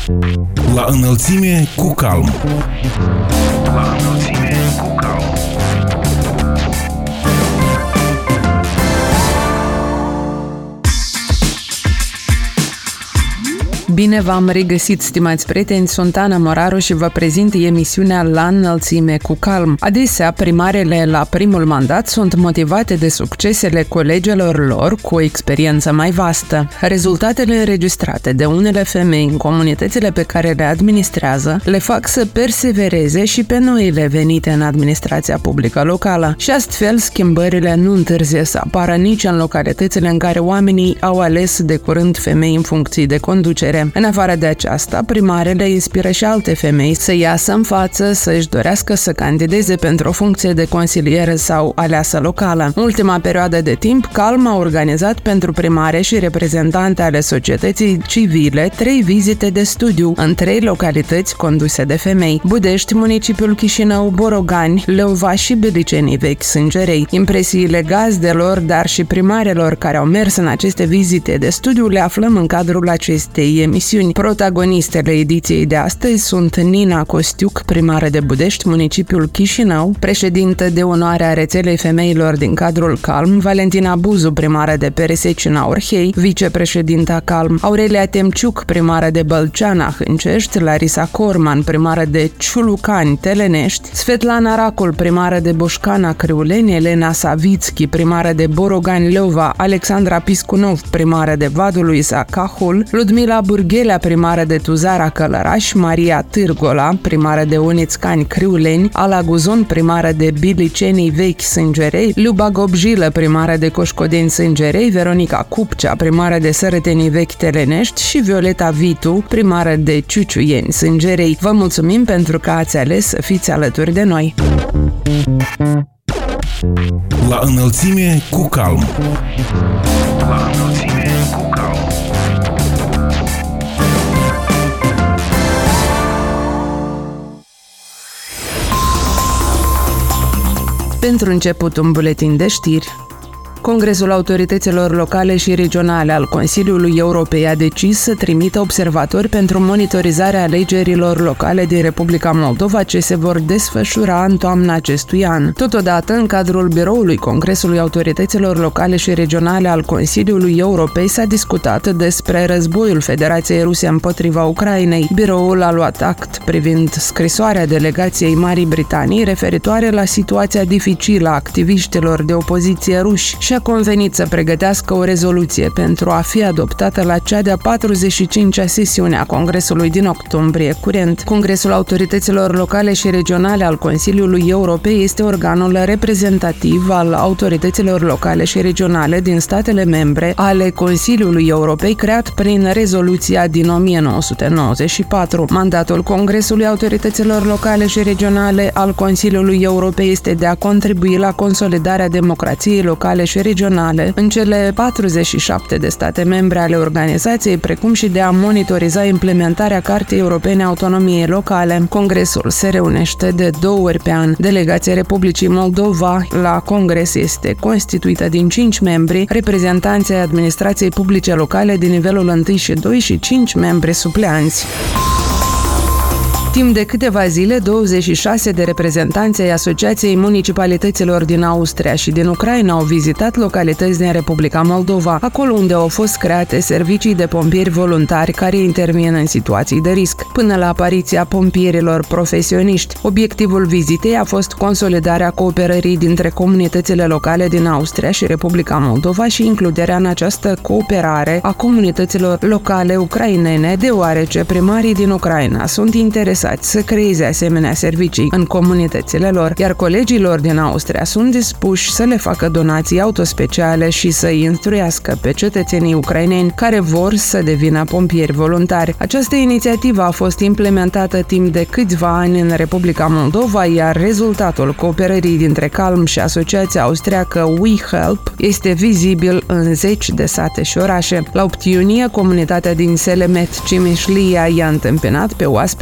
La înălțime cu calm. La înălțime cu calm. Bine v-am regăsit, stimați prieteni, sunt Ana Moraru și vă prezint emisiunea La înălțime cu calm. Adesea, primarele la primul mandat sunt motivate de succesele colegilor lor cu o experiență mai vastă. Rezultatele înregistrate de unele femei în comunitățile pe care le administrează le fac să persevereze și pe noile venite în administrația publică locală. Și astfel, schimbările nu întârzie să apară nici în localitățile în care oamenii au ales de curând femei în funcții de conducere. În afară de aceasta, primarele inspiră și alte femei să iasă în față, să își dorească să candideze pentru o funcție de consiliere sau aleasă locală. În ultima perioadă de timp, Calm a organizat pentru primare și reprezentante ale societății civile 3 vizite de studiu în 3 localități conduse de femei: Budești, municipiul Chișinău, Borogani, Leova și Belicenii Vechi Sângerei. Impresiile gazdelor, dar și primarelor care au mers în aceste vizite de studiu le aflăm în cadrul acestei emisiuni. Protagonistele ediției de astăzi sunt Nina Costiuc, primară de Budești, municipiul Chișinău, președintă de onoare a rețelei femeilor din cadrul Calm, Valentina Buzu, primară de Peresecina Orhei, vicepreședinta Calm, Aurelia Temciuc, primară de Bălceana Hâncești, Larisa Corman, primară de Ciulucani Telenești, Svetlana Racul, primară de Boșcana Criuleni, Elena Savitski, primară de Borogani Leova, Alexandra Piscunov, primară de Vadul lui Zacahul, Ludmila Burghelea, primară de Tuzara Călăraș, Maria Târgola, primară de Unițcani Criuleni, Ala Guzon, primară de Bilicenii Vechi Sângerei, Luba Gobjilă, primară de Coșcodeni Sângerei, Veronica Cupcea, primară de Sărătenii Vechi Telenești și Violeta Vitu, primară de Ciuciuieni Sângerei. Vă mulțumim pentru că ați ales să fiți alături de noi. La înălțime cu calm. La înălțime cu calm. Pentru început, un buletin de știri. Congresul Autorităților Locale și Regionale al Consiliului Europei a decis să trimită observatori pentru monitorizarea alegerilor locale din Republica Moldova ce se vor desfășura în toamna acestui an. Totodată, în cadrul biroului Congresului Autorităților Locale și Regionale al Consiliului Europei s-a discutat despre războiul Federației Ruse împotriva Ucrainei. Biroul a luat act privind scrisoarea delegației Marii Britanii referitoare la situația dificilă a activiștilor de opoziție ruși și a convenit să pregătească o rezoluție pentru a fi adoptată la cea de-a 45-a sesiune a Congresului din octombrie curent. Congresul Autorităților Locale și Regionale al Consiliului Europei este organul reprezentativ al autorităților locale și regionale din statele membre ale Consiliului Europei, creat prin rezoluția din 1994. Mandatul Congresului Autorităților Locale și Regionale al Consiliului Europei este de a contribui la consolidarea democrației locale și regionale în cele 47 de state membre ale organizației, precum și de a monitoriza implementarea Cartei Europene a Autonomiei Locale. Congresul se reunește de 2 ori pe an. Delegația Republicii Moldova la Congres este constituită din 5 membri, reprezentanții administrației publice locale din nivelul 1 și 2 și 5 membri supleanți. Timp de câteva zile, 26 de reprezentanți ai Asociației Municipalităților din Austria și din Ucraina au vizitat localități din Republica Moldova, acolo unde au fost create servicii de pompieri voluntari care intervin în situații de risc, până la apariția pompierilor profesioniști. Obiectivul vizitei a fost consolidarea cooperării dintre comunitățile locale din Austria și Republica Moldova și includerea în această cooperare a comunităților locale ucrainene, deoarece primarii din Ucraina sunt interesați să creeze asemenea servicii în comunitățile lor, iar colegilor din Austria sunt dispuși să le facă donații autospeciale și să îi instruiască pe cetățenii ucraineni care vor să devină pompieri voluntari. Această inițiativă a fost implementată timp de câțiva ani în Republica Moldova, iar rezultatul cooperării dintre Calm și Asociația Austriacă We Help este vizibil în 10 de sate și orașe. La 8 iunie, comunitatea din Selemet Cimișlia i-a întâmpinat pe oaspeții dragi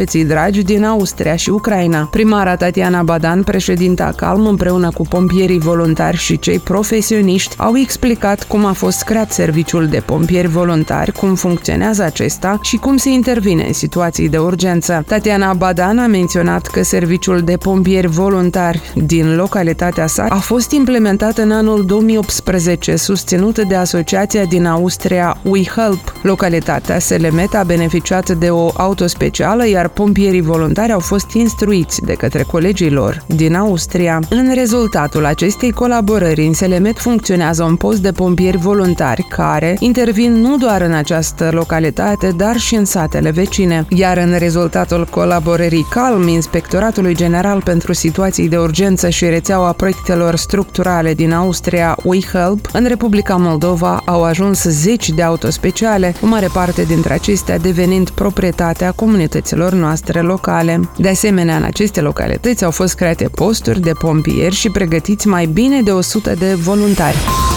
dragi din Austria și Ucraina. Primara Tatiana Badan, președinta Calm, împreună cu pompierii voluntari și cei profesioniști, au explicat cum a fost creat serviciul de pompieri voluntari, cum funcționează acesta și cum se intervine în situații de urgență. Tatiana Badan a menționat că serviciul de pompieri voluntari din localitatea sa a fost implementat în anul 2018, susținută de asociația din Austria We Help. Localitatea Selemet a beneficiat de o auto specială, iar pompierii voluntari au fost instruiți de către colegii lor din Austria. În rezultatul acestei colaborări, în Selemet funcționează un post de pompieri voluntari care intervin nu doar în această localitate, dar și în satele vecine. Iar în rezultatul colaborării Calm, Inspectoratului General pentru Situații de Urgență și rețeaua proiectelor structurale din Austria We Help, în Republica Moldova au ajuns 10 de autospeciale, o mare parte dintre acestea devenind proprietatea comunităților noastre locale. De asemenea, în aceste localități au fost create posturi de pompieri și pregătiți mai bine de 100 de voluntari.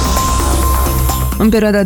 În perioada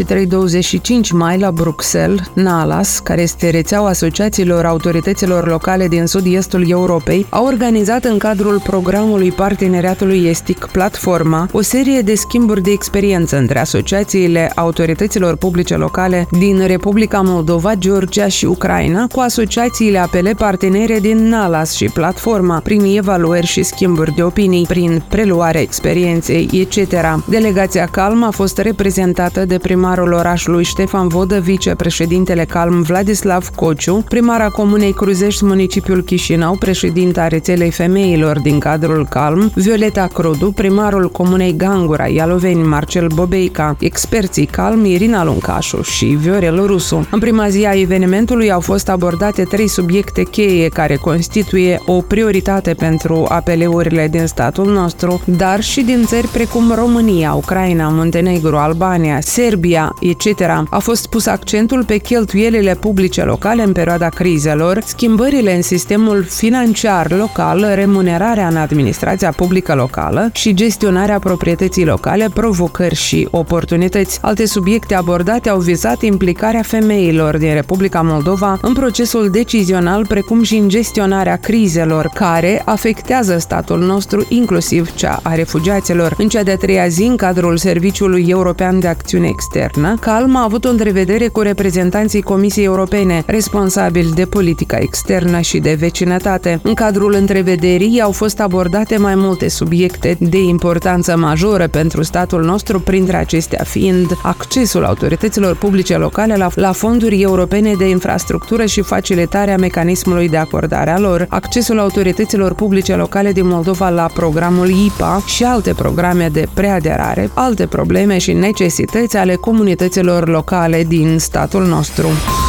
23-25 mai, la Bruxelles, NALAS, care este rețeaua asociațiilor autorităților locale din sud-estul Europei, a organizat în cadrul programului Parteneriatului Estic Platforma o serie de schimburi de experiență între asociațiile autorităților publice locale din Republica Moldova, Georgia și Ucraina, cu asociațiile apele partenere din NALAS și Platforma, prin evaluări și schimburi de opinii, prin preluarea experienței, etc. Delegația Calm a fost reprezentată de primarul orașului Ștefan Vodă, vicepreședintele Calm Vladislav Cociu, primara comunei Cruzești, municipiul Chișinău, președinta rețelei femeilor din cadrul Calm, Violeta Crudu, primarul comunei Gangura, Ialoveni, Marcel Bobeica, experții Calm, Irina Luncașu și Viorel Rusu. În prima zi a evenimentului au fost abordate 3 subiecte cheie care constituie o prioritate pentru APL-urile din statul nostru, dar și din țări precum România, Ucraina, Muntenegru, Albania, Serbia, etc. A fost pus accentul pe cheltuielile publice locale în perioada crizelor, schimbările în sistemul financiar local, remunerarea în administrația publică locală și gestionarea proprietății locale, provocări și oportunități. Alte subiecte abordate au vizat implicarea femeilor din Republica Moldova în procesul decizional, precum și în gestionarea crizelor care afectează statul nostru, inclusiv cea a refugiaților. În cea de-a 3-a zi, în cadrul Serviciului European de Acțiune Externă, Calm a avut o întrevedere cu reprezentanții Comisiei Europene, responsabili de politica externă și de vecinătate. În cadrul întrevederii au fost abordate mai multe subiecte de importanță majoră pentru statul nostru, printre acestea fiind accesul autorităților publice locale la fonduri europene de infrastructură și facilitarea mecanismului de acordare a lor, accesul autorităților publice locale din Moldova la programul IPA și alte programe de preaderare, alte probleme și necesități ale comunităților locale din statul nostru.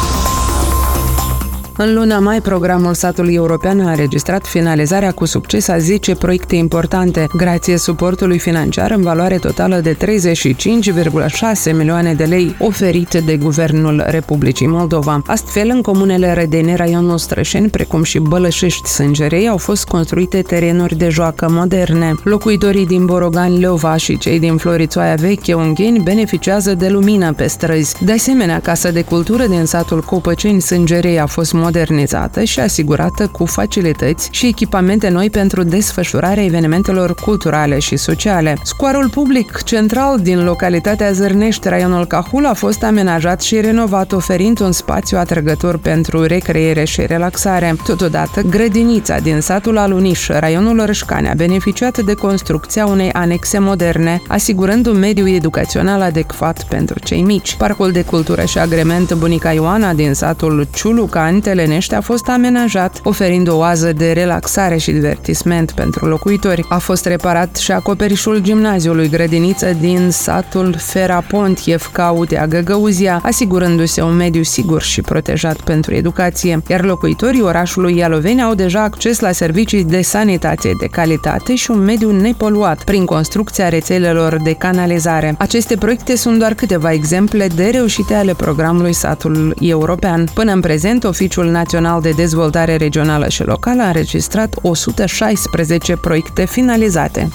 În luna mai, programul satului european a înregistrat finalizarea cu succes a 10 proiecte importante, grație suportului financiar în valoare totală de 35,6 milioane de lei oferite de Guvernul Republicii Moldova. Astfel, în comunele Rădeni, raionul Strășeni, precum și Bălășești, Sângerei, au fost construite terenuri de joacă moderne. Locuitorii din Borogani, Leova și cei din Florițoaia Veche, Ungheni, beneficiază de lumină pe străzi. De asemenea, Casa de Cultură din satul Copăceni, Sângerei, a fost modernizată și asigurată cu facilități și echipamente noi pentru desfășurarea evenimentelor culturale și sociale. Scoarul public central din localitatea Zărnești, raionul Cahul, a fost amenajat și renovat, oferind un spațiu atrăgător pentru recreere și relaxare. Totodată, grădinița din satul Aluniș, raionul Rășcani, a beneficiat de construcția unei anexe moderne, asigurând un mediu educațional adecvat pentru cei mici. Parcul de cultură și agrement Bunica Ioana din satul Ciulucani, Telenești, a fost amenajat, oferind o oază de relaxare și divertisment pentru locuitori. A fost reparat și acoperișul gimnaziului grădiniță din satul Ferapontiev, Cautea, Găgăuzia, asigurându-se un mediu sigur și protejat pentru educație, iar locuitorii orașului Ialoveni au deja acces la servicii de sanitate de calitate și un mediu nepoluat prin construcția rețelelor de canalizare. Aceste proiecte sunt doar câteva exemple de reușite ale programului Satul European. Până în prezent, Oficiul Național de Dezvoltare Regională și Locală a înregistrat 116 proiecte finalizate.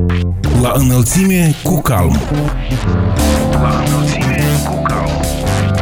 La înălțime cu calm. La înălțime cu calm.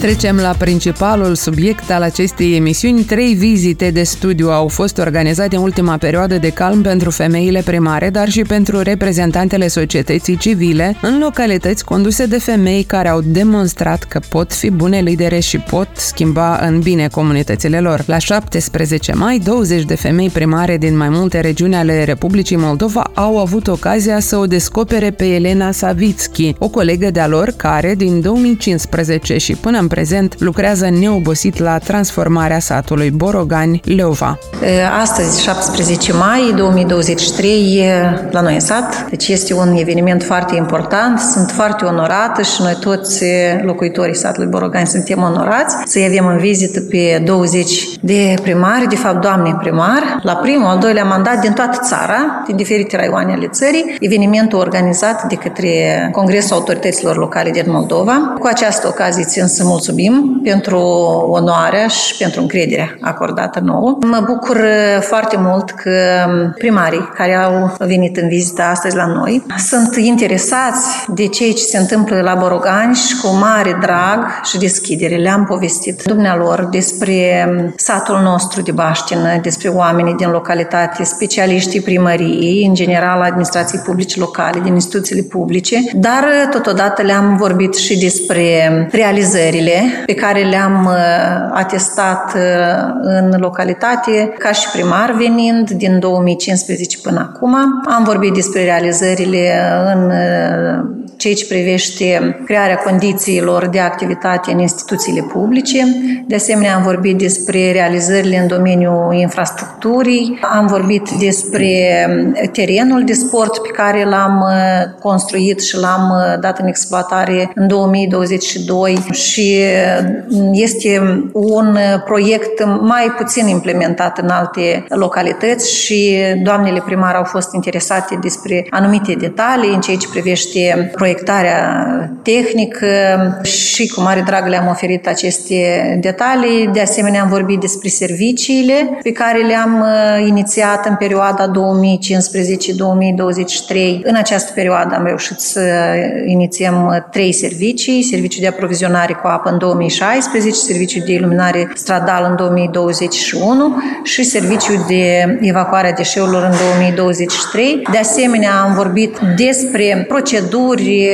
Trecem la principalul subiect al acestei emisiuni. 3 vizite de studiu au fost organizate în ultima perioadă de calm pentru femeile primare, dar și pentru reprezentantele societății civile în localități conduse de femei care au demonstrat că pot fi bune lidere și pot schimba în bine comunitățile lor. La 17 mai, 20 de femei primare din mai multe regiuni ale Republicii Moldova au avut ocazia să o descopere pe Elena Savitski, o colegă de-a lor care, din 2015 și până în prezent, lucrează neobosit la transformarea satului Borogani, Leova. Astăzi, 17 mai 2023, la noi în sat, deci este un eveniment foarte important. Sunt foarte onorată și noi toți locuitorii satului Borogani suntem onorați să-i avem în vizită pe 20 de primari, de fapt doamne primar, la primul, al doilea mandat din toată țara, din diferite raioane ale țării, evenimentul organizat de către Congresul Autorităților Locale din Moldova. Cu această ocazie țin să mulțumim pentru onoarea și pentru încrederea acordată nouă. Mă bucur foarte mult că primarii care au venit în vizită astăzi la noi sunt interesați de ceea ce se întâmplă la Borogani și cu mare drag și deschidere le-am povestit dumnealor despre satul nostru de baștină, despre oamenii din localitate, specialiștii primăriei, în general administrației publice locale, din instituțiile publice, dar totodată le-am vorbit și despre realizările pe care le-am atestat în localitate ca și primar venind din 2015 până acum. Am vorbit despre realizările în ceea ce privește crearea condițiilor de activitate în instituțiile publice. De asemenea, am vorbit despre realizările în domeniul infrastructurii, am vorbit despre terenul de sport pe care l-am construit și l-am dat în exploatare în 2022 și este un proiect mai puțin implementat în alte localități și doamnele primar au fost interesate despre anumite detalii în ceea ce privește proiectarea tehnică și cu mare drag le-am oferit aceste detalii. De asemenea, am vorbit despre serviciile pe care le-am inițiat în perioada 2015-2023. În această perioadă am reușit să inițiem 3 servicii, serviciul de aprovizionare cu apă în 2016, serviciul de iluminare stradală în 2021 și serviciul de evacuare a deșeurilor în 2023. De asemenea, am vorbit despre proceduri,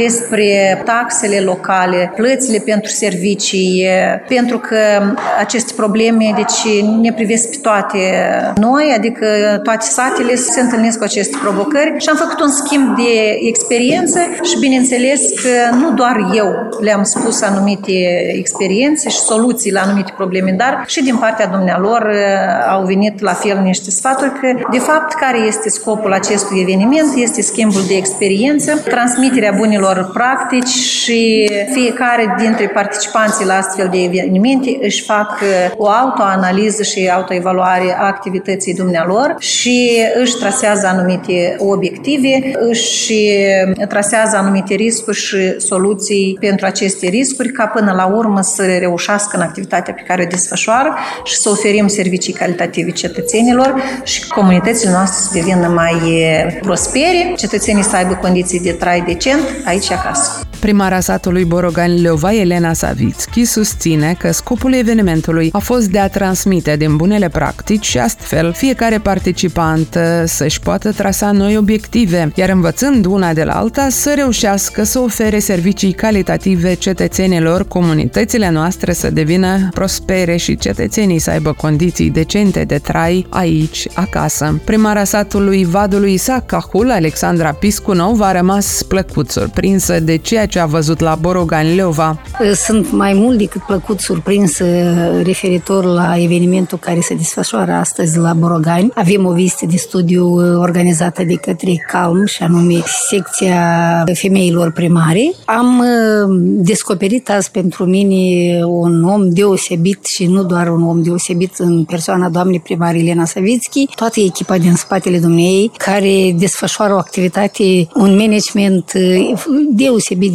despre taxele locale, plățile pentru servicii, pentru că aceste probleme ne privesc pe toate noi, adică toate satele se întâlnesc cu aceste provocări și am făcut un schimb de experiență și bineînțeles că nu doar eu le-am spus anumite experiențe și soluții la anumite probleme, dar și din partea dumnealor au venit la fel niște sfaturi că, de fapt, care este scopul acestui eveniment? Este schimbul de experiență, transmiterea bunilor practici și fiecare dintre participanții la astfel de evenimente își fac o autoanaliză și autoevaluare a activității dumnealor și își trasează anumite obiective, își trasează anumite riscuri și soluții pentru aceste riscuri ca până la urmă să reușească în activitatea pe care o desfășoară și să oferim servicii calitative cetățenilor și comunitățile noastre să devină mai prospere, cetățenii să aibă condiții de trai decent aici acasă. Primara satului Borogani Leova, Elena Savitski, susține că scopul evenimentului a fost de a transmite din bunele practici și astfel fiecare participant să-și poată trasa noi obiective, iar învățând una de la alta să reușească să ofere servicii calitative cetățenilor, comunitățile noastre să devină prospere și cetățenii să aibă condiții decente de trai aici, acasă. Primara satului Vadului Isac Cahul, Alexandra Piscunov, a rămas plăcut surprinsă de ceea ce a văzut la Borogani Leova. Sunt mai mult decât plăcut surprinsă referitor la evenimentul care se desfășoară astăzi la Borogani. Avem o vizită de studiu organizată de către CALM și anume secția femeilor primare. Am descoperit azi pentru mine un om deosebit și nu doar un om deosebit în persoana doamnei primar Elena Savitski, toată echipa din spatele dumneei care desfășoară o activitate, un management deosebit de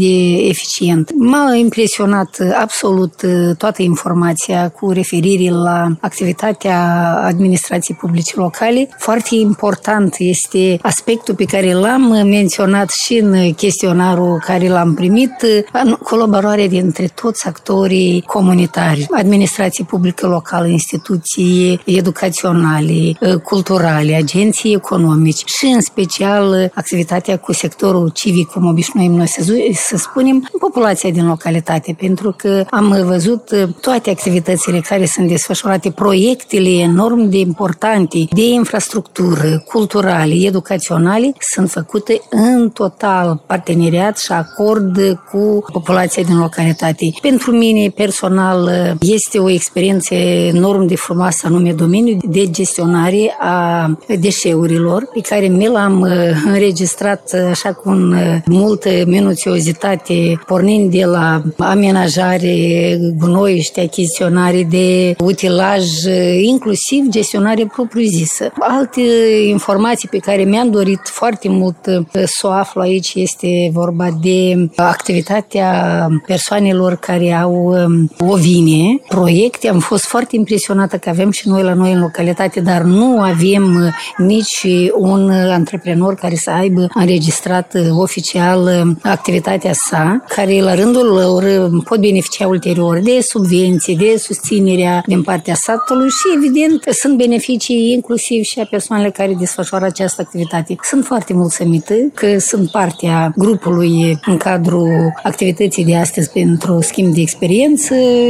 de eficient. M-a impresionat absolut toată informația cu referire la activitatea administrației publice locale. Foarte important este aspectul pe care l-am menționat și în chestionarul care l-am primit, colaborarea dintre toți actorii comunitari, administrație publică locală, instituții educaționale, culturale, agenții economici și în special activitatea cu sectorul civic, cum obișnuim noi să spunem, populația din localitate, pentru că am văzut toate activitățile care sunt desfășurate, proiectele enorm de importante de infrastructură, culturale, educaționale, sunt făcute în total parteneriat și acord cu populația din localitate. Pentru mine, personal, este o experiență enorm de frumoasă, anume domeniul de gestionare a deșeurilor, pe care mi l-am înregistrat așa cu multă minuțiozitate, pornind de la amenajare, gunoiște, achiziționare de utilaj, inclusiv gestionare propriu-zisă. Alte informații pe care mi-am dorit foarte mult să o aflu aici este vorba de activitatea persoanelor care au ovine, proiecte. Am fost foarte impresionată că avem și noi la noi în localitate, dar nu avem nici un antreprenor care să aibă înregistrat oficial activitatea sa, care la rândul lor pot beneficia ulterior de subvenții, de susținerea din partea satului și evident sunt beneficii inclusiv și a persoanele care desfășoară această activitate. Sunt foarte mulțumită că sunt partea grupului în cadrul activității de astăzi pentru schimb de experiență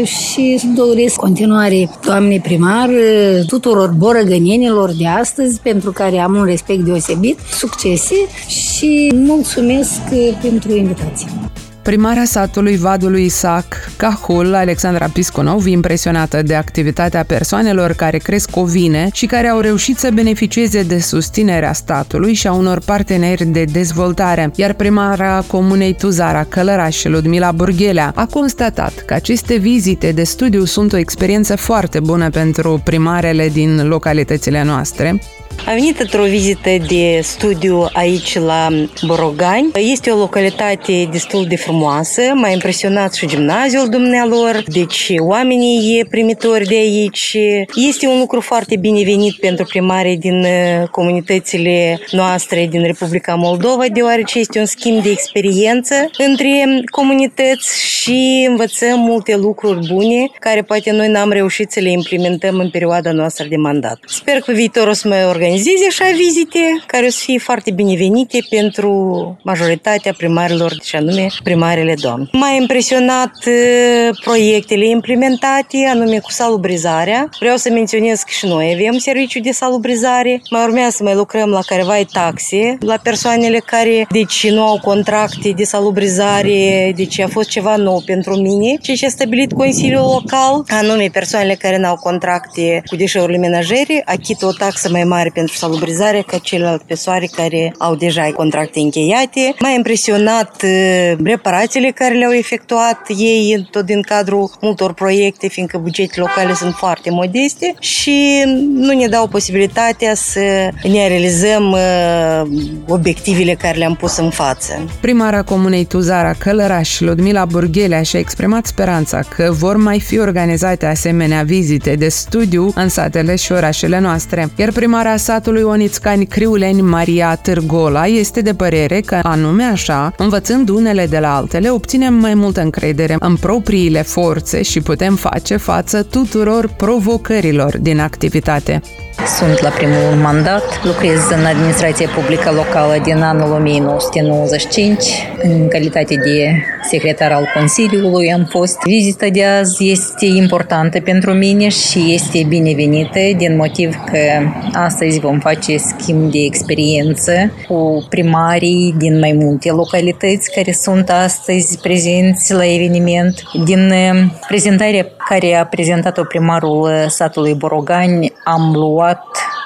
și doresc continuare, doamne primar, tuturor borăgănienilor de astăzi, pentru care am un respect deosebit, succese și mulțumesc pentru invitație. Primara satului Vadului Isac, Cahul, Alexandra Piscunov, impresionată de activitatea persoanelor care cresc ovine și care au reușit să beneficieze de susținerea statului și a unor parteneri de dezvoltare, iar primara comunei Tuzara, Călăraș, Ludmila Burghelea, a constatat că aceste vizite de studiu sunt o experiență foarte bună pentru primarele din localitățile noastre. Am venit într-o vizită de studiu aici la Borogani. Este o localitate destul de frumoasă, m-a impresionat și gimnaziul dumnealor, deci oamenii primitori de aici. Este un lucru foarte binevenit pentru primarii din comunitățile noastre din Republica Moldova, deoarece este un schimb de experiență între comunități și învățăm multe lucruri bune care poate noi n-am reușit să le implementăm în perioada noastră de mandat. Sper că pe viitor o să mai organizeze așa vizite care o să fie foarte binevenite pentru majoritatea primarilor, și anume primarele doamne. M-a impresionat proiectele implementate, anume cu salubrizarea. Vreau să menționez că și noi avem serviciu de salubrizare. Mai urmează să mai lucrăm la careva taxe la persoanele care nu au contracte de salubrizare, deci a fost ceva nou pentru mine. Ceea ce a stabilit Consiliul Local, anume persoanele care n-au contracte cu deșeurile menajere, achită o taxă mai mare pentru salubrizare ca celelalte persoane care au deja contracte încheiate. M-a impresionat reparațiile care le-au efectuat ei tot din cadrul multor proiecte, fiindcă bugetele locale sunt foarte modeste și nu ne dau posibilitatea să ne realizăm obiectivele care le-am pus în față. Primara comunei Tuzara, Călăraș, Ludmila Burghelea, și-a exprimat speranța că vor mai fi organizate asemenea vizite de studiu în satele și orașele noastre, iar primara satului Onițcani Criuleni, Maria Târgola, este de părere că anume așa, învățând unele de la altele, obținem mai multă încredere în propriile forțe și putem face față tuturor provocărilor din activitate. Sunt la primul mandat, lucrez în administrația publică locală din anul 1995, în calitate de secretar al Consiliului am fost. Vizita de azi este importantă pentru mine și este binevenită din motiv că astăzi vom face schimb de experiență cu primarii din mai multe localități care sunt astăzi prezenți la eveniment. Din prezentarea care a prezentat-o primarul satului Borogani am luat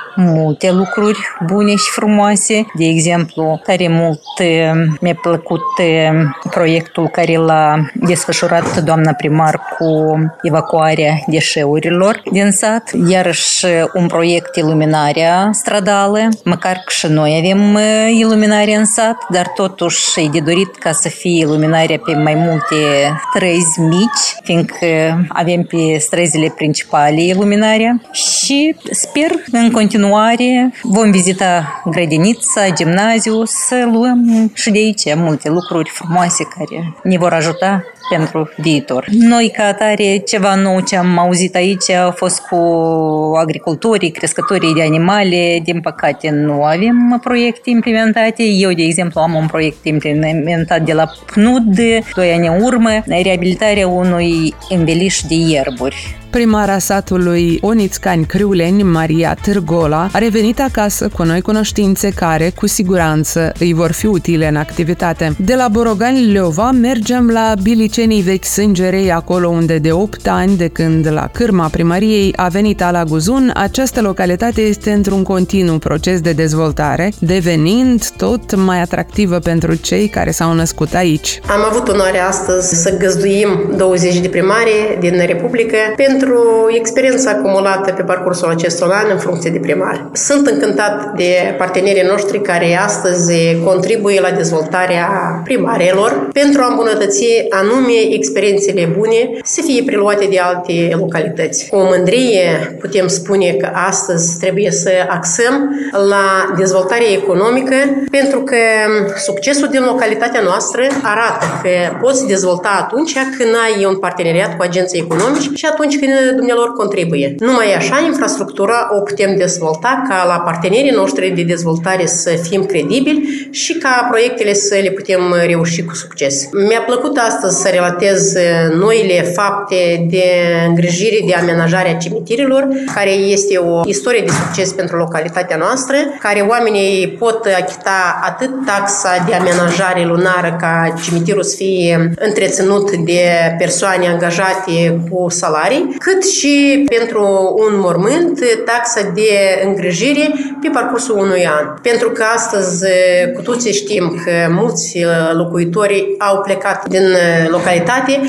multe lucruri bune și frumoase. De exemplu, tare mult mi-a plăcut proiectul care l-a desfășurat doamna primar cu evacuarea deșeurilor din sat. Iarăși un proiect iluminarea stradală, măcar că și noi avem iluminare în sat, dar totuși e de dorit ca să fie iluminarea pe mai multe străzi mici, fiindcă avem pe străzile principale iluminarea și sper în continuare vom vizita grădinița, gimnaziu, să luăm și de aici multe lucruri frumoase care ne vor ajuta pentru viitor. Noi, ca atare, ceva nou ce am auzit aici a fost cu agricultorii, crescătorii de animale. Din păcate, nu avem proiecte implementate. Eu, de exemplu, am un proiect implementat de la PNUD, 2 ani în urmă, reabilitarea unui înveliș de ierburi. Primara satului Onițcani Criuleni, Maria Târgola, a revenit acasă cu noi cunoștințe care, cu siguranță, îi vor fi utile în activitate. De la Borogani Leova mergem la Bilicenii Vechi Sângerei, acolo unde de 8 ani, de când la cârma primăriei a venit Ala Guzun, această localitate este într-un continuu proces de dezvoltare, devenind tot mai atractivă pentru cei care s-au născut aici. Am avut onoarea astăzi să găzduim 20 de primari din Republică pentru experiența acumulată pe parcursul acestor ani în funcție de primar. Sunt încântat de partenerii noștri care astăzi contribuie la dezvoltarea primarilor pentru a îmbunătăți anume experiențele bune să fie preluate de alte localități. Cu mândrie putem spune că astăzi trebuie să axăm la dezvoltarea economică pentru că succesul din localitatea noastră arată că poți dezvolta atunci când ai un parteneriat cu agenții economici și atunci când dumnealor contribuie. Numai așa infrastructura o putem dezvolta ca la partenerii noștri de dezvoltare să fim credibili și ca proiectele să le putem reuși cu succes. Mi-a plăcut astăzi să relatez noile fapte de îngrijire, de amenajare a cimitirilor, care este o istorie de succes pentru localitatea noastră, care oamenii pot achita atât taxa de amenajare lunară ca cimitirul să fie întreținut de persoane angajate cu salarii, cât și pentru un mormânt taxa de îngrijire pe parcursul unui an. Pentru că astăzi cu toții știm că mulți locuitori au plecat din localitate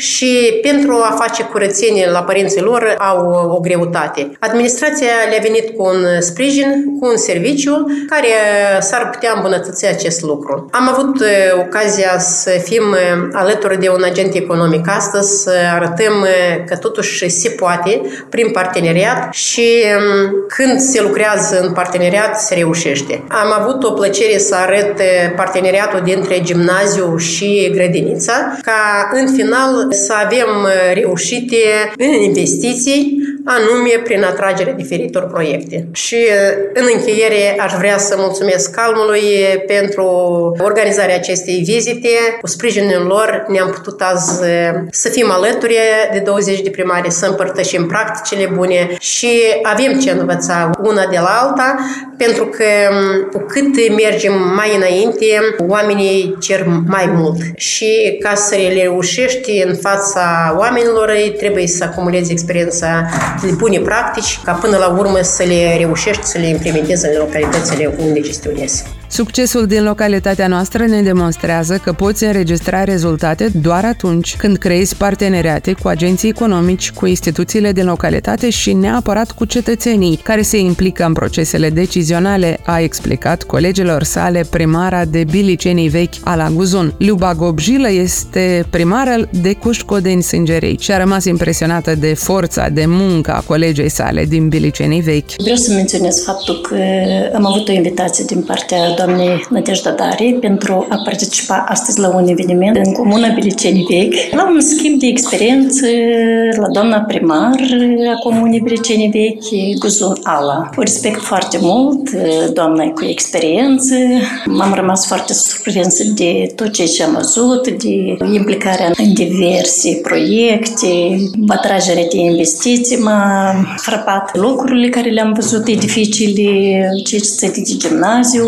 și pentru a face curățenie la părinții lor au o greutate. Administrația le-a venit cu un sprijin, cu un serviciu care s-ar putea îmbunătăți acest lucru. Am avut ocazia să fim alături de un agent economic astăzi, să arătăm că totuși se poate prin parteneriat și când se lucrează în parteneriat se reușește. Am avut o plăcere să arăt parteneriatul dintre gimnaziu și grădinița, ca în final să avem reușite în investiții, anume prin atragerea diferitor proiecte. Și în încheiere aș vrea să mulțumesc Calmului pentru organizarea acestei vizite. Cu sprijinul lor ne-am putut azi să fim alături de 20 de primari, să împărtășim practicile bune și avem ce învăța una de la alta, pentru că cu cât mergem mai înainte, oamenii cer mai mult. Și ca să le reușești în fața oamenilor, trebuie să acumulezi experiența de bune practici, ca până la urmă să le reușești să le implementezi în localitățile unde gestionezi. Succesul din localitatea noastră ne demonstrează că poți înregistra rezultate doar atunci când creezi parteneriate cu agenții economici, cu instituțiile din localitate și neapărat cu cetățenii care se implică în procesele decizionale, a explicat colegilor sale primara de Bilicenii Vechi, Ala Guzun. Liuba Gobjilă este primară de Cușcodeni Sângerei și a rămas impresionată de forța de muncă a colegei sale din Bilicenii Vechi. Vreau să menționez faptul că am avut o invitație din partea doamnei Nădejda Dari pentru a participa astăzi la un eveniment în comuna Bilicenii Vechi, la un schimb de experiență la doamna primar a comunei Bilicenii Vechi, Guzun Ala. O respect foarte mult, doamna e cu experiență. M-am rămas foarte surprinsă de tot ce am văzut, de implicarea în diverse proiecte, atragerea de investiții m-a frapat. Locurile care le-am văzut, edificiile, cei de gimnaziu, de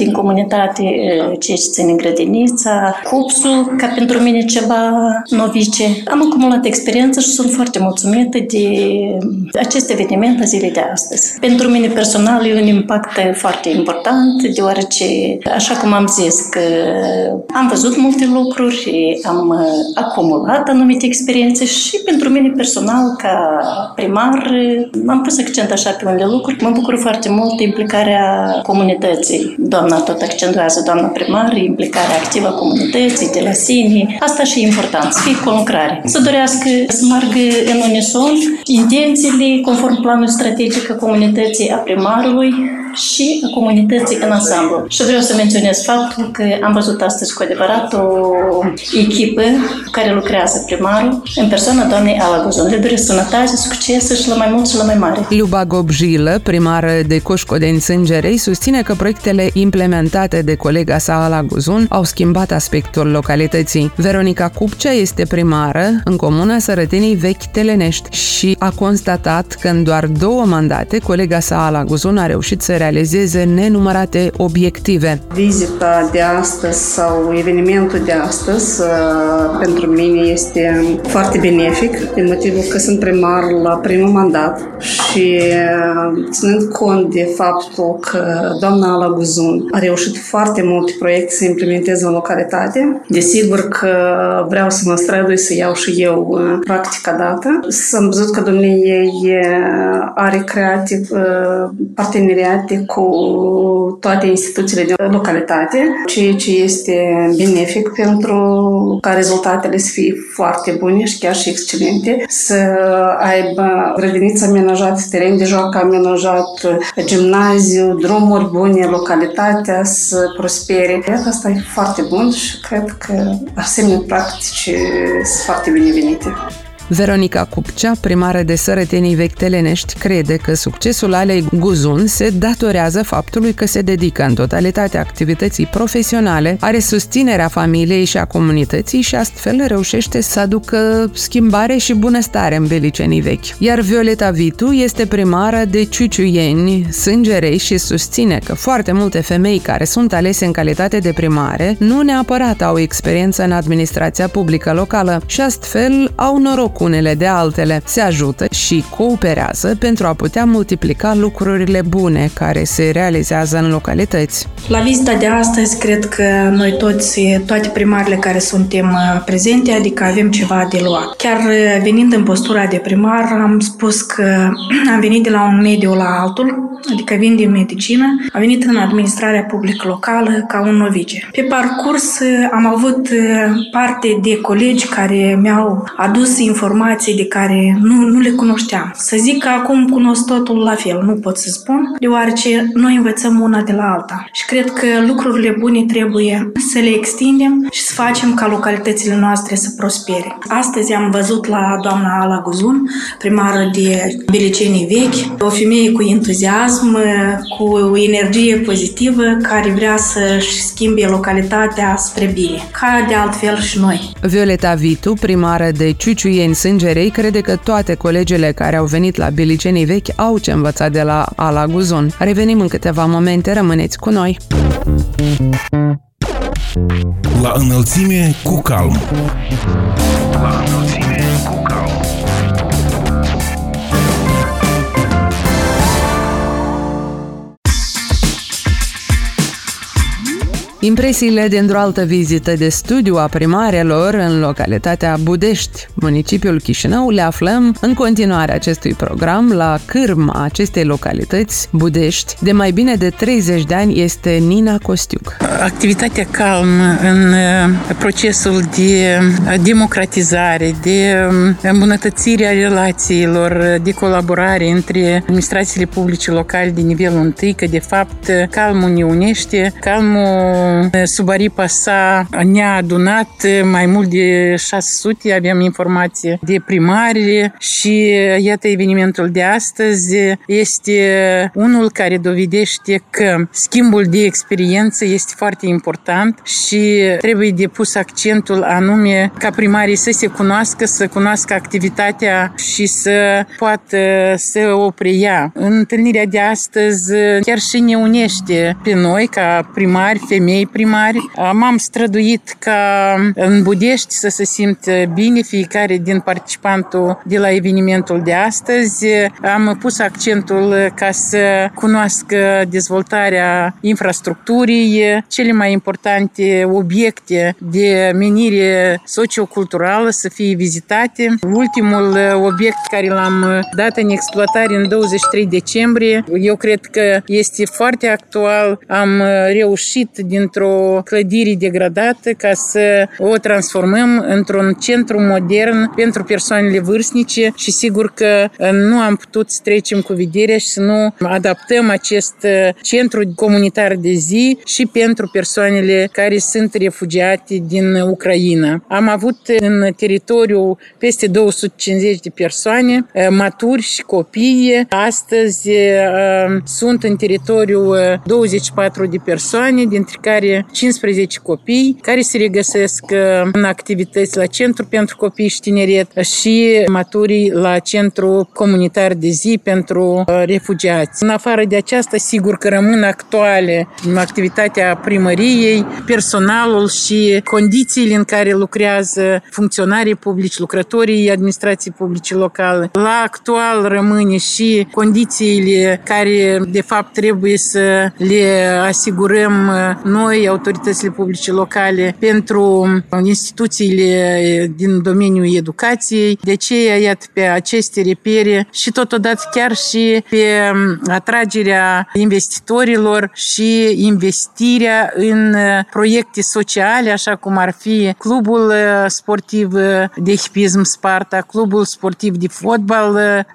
din comunitate, ceea ce ține grădinița, cupsul, ca pentru mine ceva novice. Am acumulat experiență și sunt foarte mulțumită de acest eveniment a zilei de astăzi. Pentru mine personal e un impact foarte important, deoarece, așa cum am zis, că am văzut multe lucruri, am acumulat anumite experiențe și pentru mine personal, ca primar, am pus accent așa pe unele lucruri. Mă bucur foarte mult implicarea comunității. Doamna tot accentuează, doamna primar, implicarea activă a comunității, de la sine. Asta și e important, să fie conlucrare. Să dorească să meargă în unison intențiile conform planului strategic a comunității, a primarului și a comunității în ansamblu. Și vreau să menționez faptul că am văzut astăzi cu adevărat o echipă care lucrează primarul în persoana doamnei Ala Guzun. Le doresc sănătate, succes și la mai mult și la mai mare. Luba Gobjilă, primară de Coșcodeni Sângerei, susține că proiectele implementate de colega sa Ala Guzun au schimbat aspectul localității. Veronica Cupcea este primară în comuna Sărătenii Vechi Telenești și a constatat că în doar 2 mandate colega sa Ala Guzun a reușit să realizeze nenumărate obiective. Vizita de astăzi sau evenimentul de astăzi pentru mine este foarte benefic, din motivul că sunt primar la primul mandat și ținând cont de faptul că doamna Ala Guzun a reușit foarte multe proiecte să implementeze în localitate. Desigur că vreau să mă strădui să iau și eu practica dată. Am văzut că dumneavoastră are create parteneriate cu toate instituțiile de localitate, ceea ce este benefic pentru ca rezultatele să fie foarte bune și chiar și excelente, să aibă grădiniță amenajată, teren de joacă amenajat, gimnaziu, drumuri bune, localitatea să prospere. Asta e foarte bun și cred că asemenea practici sunt foarte binevenite. Veronica Cupcea, primară de Sărătenii Vechi Telenești, crede că succesul Alei Guzun se datorează faptului că se dedică în totalitate activității profesionale, are susținerea familiei și a comunității și astfel reușește să aducă schimbare și bunăstare în Belicenii Vechi. Iar Violeta Vitu este primară de Ciuciuieni, Sângerei și susține că foarte multe femei care sunt alese în calitate de primare nu neapărat au experiență în administrația publică locală și astfel au noroc unele de altele, se ajută și cooperează pentru a putea multiplica lucrurile bune care se realizează în localități. La vizita de astăzi, cred că noi toate primarile care suntem prezente, adică avem ceva de luat. Chiar venind în postura de primar, am spus că am venit de la un mediu la altul, adică vin din medicină, am venit în administrarea publică locală ca un novice. Pe parcurs am avut parte de colegi care mi-au adus informații de care nu le cunoșteam. Să zic că acum cunosc totul la fel, nu pot să spun, deoarece noi învățăm una de la alta. Și cred că lucrurile bune trebuie să le extindem și să facem ca localitățile noastre să prospere. Astăzi am văzut la doamna Ala Guzun, primară de Belicenii Vechi, o femeie cu entuziasm, cu energie pozitivă, care vrea să-și schimbe localitatea spre bine, ca de altfel și noi. Violeta Vitu, primară de Ciuciuieni Sângerei, crede că toate colegele care au venit la Belicenii Vechi au ce învăța de la Ala Guzun. Revenim în câteva momente, rămâneți cu noi! La înălțime cu calm. La înălțime cu calm. Impresiile dintr-o altă vizită de studiu a primarelor în localitatea Budești, municipiul Chișinău, le aflăm în continuarea acestui program. La cârma acestei localități, Budești, de mai bine de 30 de ani este Nina Costiuc. Activitatea calm în procesul de democratizare, de îmbunătățire a relațiilor, de colaborare între administrațiile publice locale de nivelul întâi, că de fapt calmul ne unește, calmul sub aripa sa ne-a adunat mai mult de 600, aveam informație, de primari și iată evenimentul de astăzi este unul care dovedește că schimbul de experiență este foarte important și trebuie depus accentul anume ca primarii să se cunoască, să cunoască activitatea și să poată să o preia. Întâlnirea de astăzi chiar și ne unește pe noi ca primari, femei primari. M-am străduit ca în Budești să se simtă bine fiecare din participantul de la evenimentul de astăzi. Am pus accentul ca să cunoască dezvoltarea infrastructurii, cele mai importante obiecte de menire socioculturală să fie vizitate. Ultimul obiect care l-am dat în exploatare în 23 decembrie, eu cred că este foarte actual. Am reușit dintr-o clădire degradată ca să o transformăm într-un centru modern pentru persoanele vârstnice și sigur că nu am putut să trecem cu vederea și să nu adaptăm acest centru comunitar de zi și pentru persoanele care sunt refugiate din Ucraina. Am avut în teritoriu peste 250 de persoane, maturi și copii. Astăzi sunt în teritoriu 24 de persoane, dintre care 15 copii, care se regăsesc în activități la Centru pentru Copii și Tineret și maturii la Centru Comunitar de Zi pentru Refugiați. În afară de aceasta, sigur că rămân actuale activitatea primăriei, personalul și condițiile în care lucrează funcționarii publici, lucrătorii administrației publice locale. La actual rămâne și condițiile care, de fapt, trebuie să le asigurăm noi, autoritățile publice locale, pentru instituțiile din domeniul educației. De aceea, iată, pe aceste repere și totodată chiar și pe atragerea investitorilor și investirea în proiecte sociale, așa cum ar fi clubul sportiv de hipism Sparta, clubul sportiv de fotbal,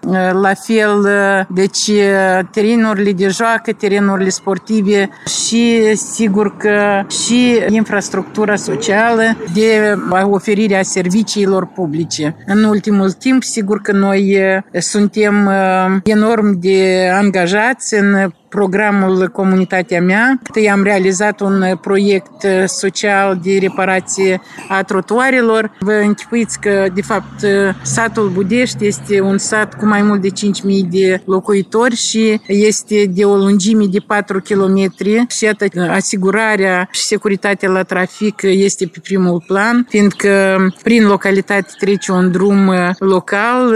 la fel, deci terenurile de joacă, terenurile sportive și sigur că și infrastructura socială de oferirea serviciilor publice. În ultimul timp, sigur că noi suntem enorm de angajați în programul Comunitatea mea. Am realizat un proiect social de reparație a trotuarelor. Vă închipuiți că, de fapt, satul Budești este un sat cu mai mult de 5.000 de locuitori și este de o lungime de 4 km și iată, asigurarea și securitatea la trafic este pe primul plan, fiindcă prin localitate trece un drum local,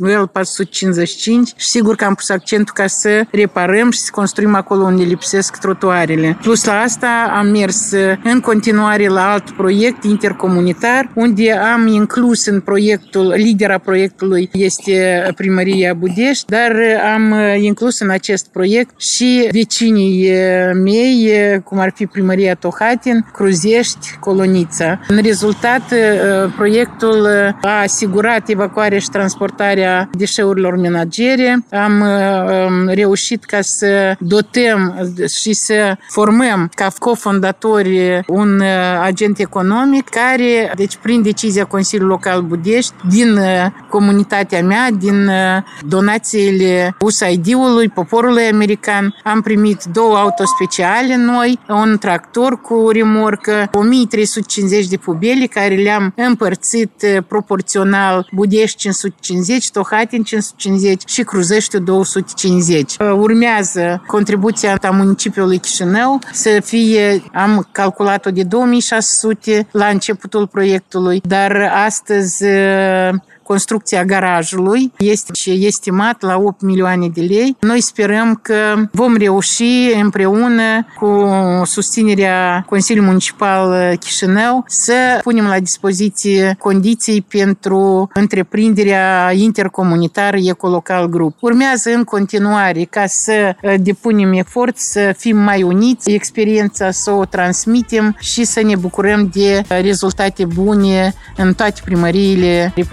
L455, și sigur că am pus accentul ca să reparăm și să construim acolo unde lipsesc trotuarele. Plus la asta am mers în continuare la alt proiect intercomunitar, unde am inclus în proiectul, lidera proiectului este Primăria Budești, dar am inclus în acest proiect și vecinii mei, cum ar fi Primăria Tohatin, Cruzești, Colonița. În rezultat, proiectul a asigurat evacuarea și transportarea deșeurilor menagere. Am reușit ca să dotăm și să formăm ca cofondatori un agent economic care, deci prin decizia Consiliului Local Budești, din comunitatea mea, din donațiile USAID-ului, poporului american, am primit 2 autospeciale noi, un tractor cu remorcă, 1350 de pubele care le-am împărțit proporțional, Budești 550, Tohatin 550 și Cruzești 250. Urmează contribuția a municipiului Chișinău să fie, am calculat-o de 2600 la începutul proiectului, dar astăzi construcția garajului este estimat la 8 milioane de lei. Noi sperăm că vom reuși împreună cu susținerea Consiliului Municipal Chișinău să punem la dispoziție condiții pentru întreprinderea intercomunitară Ecolocal Group. Urmează în continuare ca să depunem efort, să fim mai uniți, experiența să o transmitem și să ne bucurăm de rezultate bune în toate primăriile Republicii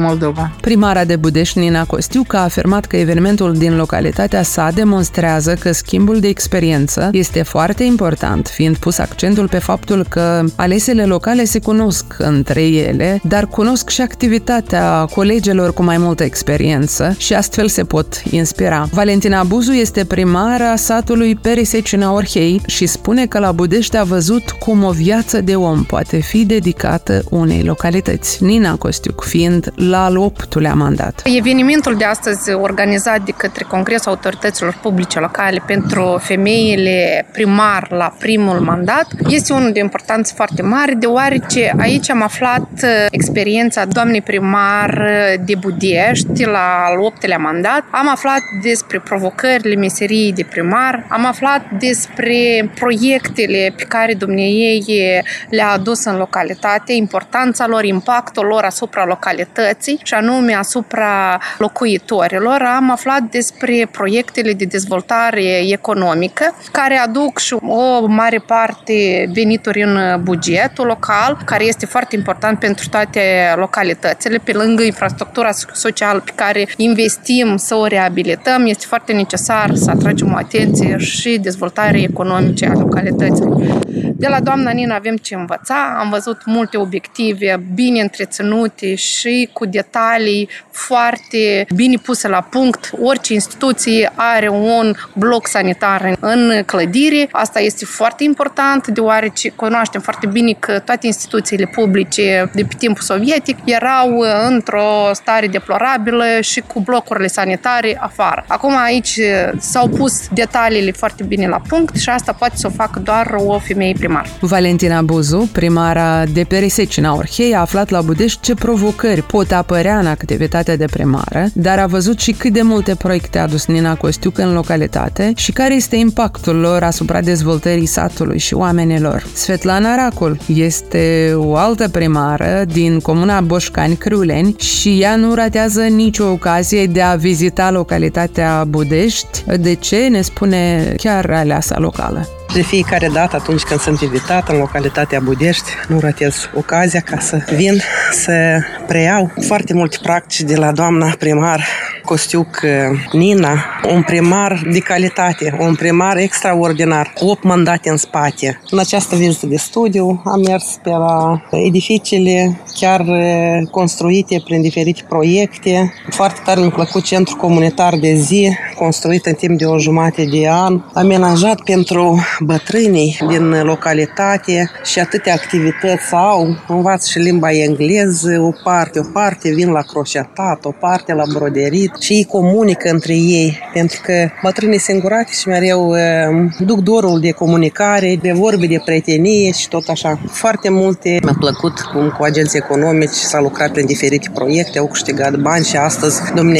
Moldova. Primara de Budești, Nina Costiuc, a afirmat că evenimentul din localitatea sa demonstrează că schimbul de experiență este foarte important, fiind pus accentul pe faptul că alesele locale se cunosc între ele, dar cunosc și activitatea colegilor cu mai multă experiență și astfel se pot inspira. Valentina Buzu este primara satului Peresecina Orhei și spune că la Budești a văzut cum o viață de om poate fi dedicată unei localități. Nina Costiuc fiind la al 8-lea mandat. Evenimentul de astăzi organizat de către Congresul Autorităților Publice Locale pentru femeile primar la primul mandat este unul de importanță foarte mare, deoarece aici am aflat experiența doamnei primar de Budești la al 8-lea mandat. Am aflat despre provocările meseriei de primar, am aflat despre proiectele pe care dumneiei le-a adus în localitate, importanța lor, impactul lor asupra localității și anume asupra locuitorilor. Am aflat despre proiectele de dezvoltare economică care aduc și o mare parte venituri în bugetul local, care este foarte important pentru toate localitățile. Pe lângă infrastructura socială pe care investim să o reabilităm, este foarte necesar să atragem o atenție și dezvoltarea economică a localităților. De la doamna Nina avem ce învăța, am văzut multe obiective bine întreținute și cu detalii foarte bine puse la punct. Orice instituție are un bloc sanitar în clădire. Asta este foarte important, deoarece cunoaștem foarte bine că toate instituțiile publice de pe timpul sovietic erau într-o stare deplorabilă și cu blocurile sanitare afară. Acum aici s-au pus detaliile foarte bine la punct și asta poate să o facă doar o femeie primar. Valentina Buzu, primara de Peresecina Orhei, a aflat la Budești ce provocări pot apărea în activitatea de primară, dar a văzut și cât de multe proiecte a adus Nina Costiuc în localitate și care este impactul lor asupra dezvoltării satului și oamenilor. Svetlana Racul este o altă primară din comuna Boșcani-Criuleni și ea nu ratează nicio ocazie de a vizita localitatea Budești. De ce? Ne spune chiar aleasa locală. De fiecare dată, atunci când sunt invitată în localitatea Budești, nu ratez ocazia ca să vin să preiau foarte multe practici de la doamna primar Costiuc Nina, un primar de calitate, un primar extraordinar, 8 mandate în spate. În această vizită de studiu am mers pe la edificiile chiar construite prin diferite proiecte. Foarte tare mi-a plăcut centrul comunitar de zi, construit în timp de o jumătate de an, amenajat pentru bătrânii din localitate și atâtea activități au. Învață și limba engleză, o parte vin la croșetat, o parte la broderit și ei comunică între ei, pentru că bătrânii singurate și mereu duc dorul de comunicare, de vorbe, de prietenie și tot așa. Foarte multe mi-a plăcut cum cu agenții economici s-a lucrat prin diferite proiecte, au câștigat bani și astăzi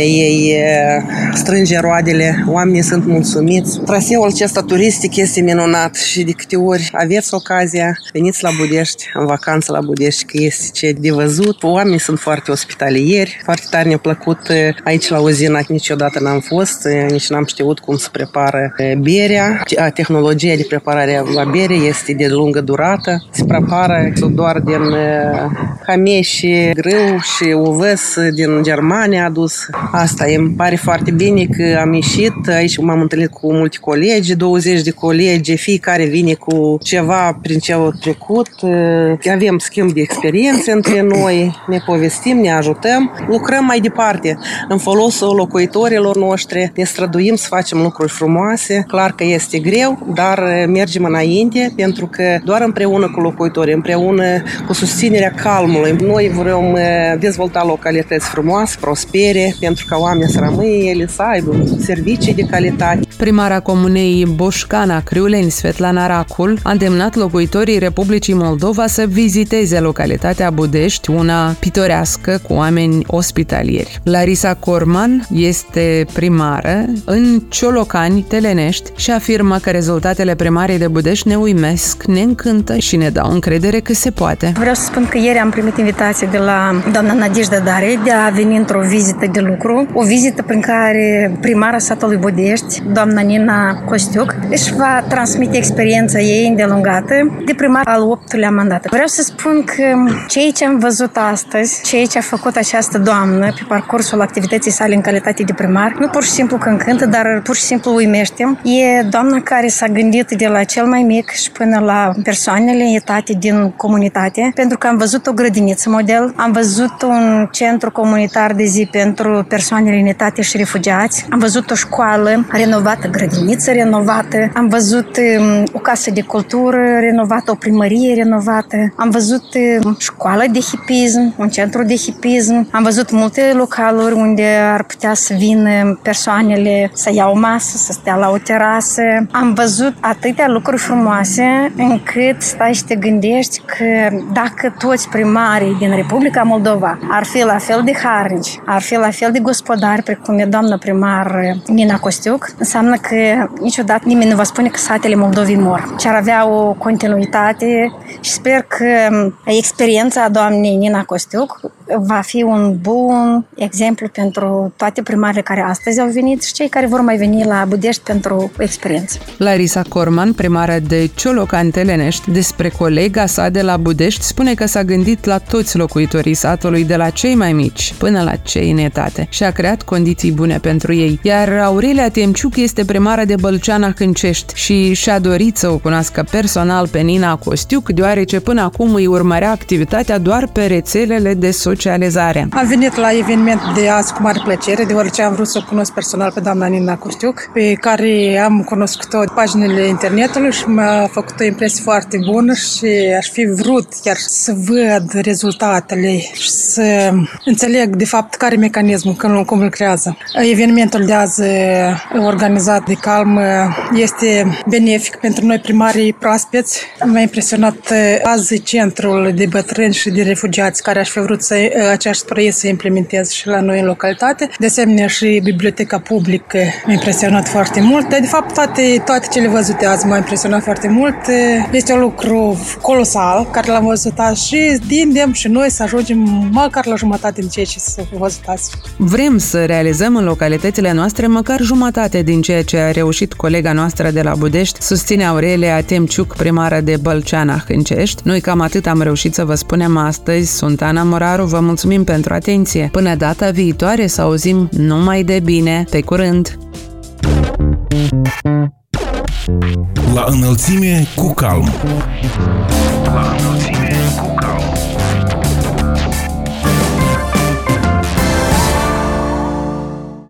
ei strânge roadele, oamenii sunt mulțumiți. Traseul acesta turistic este minunat și de câte ori aveți ocazia, veniți la Budești, în vacanță la Budești, că este ce de văzut. Oamenii sunt foarte ospitalieri, foarte tare ne-a plăcut aici la uzina, niciodată n-am fost, nici n-am știut cum se prepară berea. Tehnologia de preparare la bere este de lungă durată, se prepară doar din hamei și grâu și ovăs din Germania adus. Asta îmi pare foarte bine că am ieșit, aici m-am întâlnit cu mulți colegi, 20 de colegi, fiecare vine cu ceva prin ce au trecut, avem schimb de experiențe între noi, ne povestim, ne ajutăm, lucrăm mai departe în folosul locuitorilor noștri, ne străduim să facem lucruri frumoase, clar că este greu, dar mergem înainte pentru că doar împreună cu locuitorii, împreună cu susținerea calmului, noi vrem dezvolta localități frumoase, prospere, pentru ca oamenii să rămână ele, să aibă servicii de calitate. Primara comunei Boșcana Criuleni, Svetlana Racul, a îndemnat locuitorii Republicii Moldova să viziteze localitatea Budești, una pitorească cu oameni ospitalieri. Larisa Corman este primară în Ciolocani, Telenești și afirmă că rezultatele primarii de Budești ne uimesc, ne încântă și ne dau încredere că se poate. Vreau să spun că ieri am primit invitație de la doamna Nadejda Dare de a veni într-o vizită de lucru, o vizită prin care primar primara satului Budești, doamna Nina Costiuc, își va transmite experiența ei îndelungată de primar al 8-lea mandat. Vreau să spun că ceea ce am văzut astăzi, ceea ce a făcut această doamnă pe parcursul activității sale în calitate de primar, nu pur și simplu că încântă, dar pur și simplu uimește. E doamna care s-a gândit de la cel mai mic și până la persoanele etate din comunitate, pentru că am văzut o grădiniță model, am văzut un centru comunitar de zi pentru persoanele în etate și refugiați, am văzut o școală renovată, grădiniță renovată, am văzut o casă de cultură renovată, o primărie renovată, am văzut școală de hipism, un centru de hipism, am văzut multe localuri unde ar putea să vină persoanele să ia o masă, să stea la o terasă. Am văzut atâtea lucruri frumoase încât stai și te gândești că dacă toți primarii din Republica Moldova ar fi la fel de harnici, ar fi la fel de gospodari precum e doamna primar Nina Costiuc, înseamnă că niciodată nimeni nu va spune că satele Moldovei mor, ci ar avea o continuitate și sper că experiența doamnei Nina Costiuc va fi un bun exemplu pentru toate primarile care astăzi au venit și cei care vor mai veni la Budești pentru o experiență. Larisa Corman, primară de Ciolocan-Telenești, despre colega sa de la Budești, spune că s-a gândit la toți locuitorii satului, de la cei mai mici până la cei în etate, și a creat condiții bune pentru ei. Iar Aurelia Temciuc este primară de Bălceana-Hâncești și și-a dorit să o cunoască personal pe Nina Costiuc, deoarece până acum îi urmărea activitatea doar pe rețelele de socializare. Am venit la eveniment de azi cu mare plăcere, deoarece am vrut să o cunosc personal pe doamna Nina Costiuc, pe care am cunoscut-o de paginile internetului și mi-a făcut o impresie foarte bună și aș fi vrut chiar să văd rezultatele și să înțeleg de fapt care e mecanismul, cum lucrează. Evenimentul de azi organizat de Calm este benefic pentru noi primarii proaspeți. M-a impresionat azi centrul de bătrâni și de refugiați, care aș fi vrut să aceeași proiect să implementez și la noi în localitate. De asemenea și biblioteca publică m-a impresionat foarte mult. De fapt, toate cele văzute azi m-au impresionat foarte mult. Este un lucru colosal care l-am văzut azi și tindem și noi să ajungem măcar la jumătate din ceea ce s-a văzut azi. Vrem să realizăm în localitățile noastre măcar jumătate din ceea ce a reușit colega noastră de la Budești, susține Aurelia Temciuc, primară de Bălceana-Hâncești. Noi cam atât am reușit să vă spunem astăzi. Sunt Ana Moraru, vă mulțumim pentru atenție. Până data viitoare să auzim numai de bine. Pe curând! La înălțime cu Calm.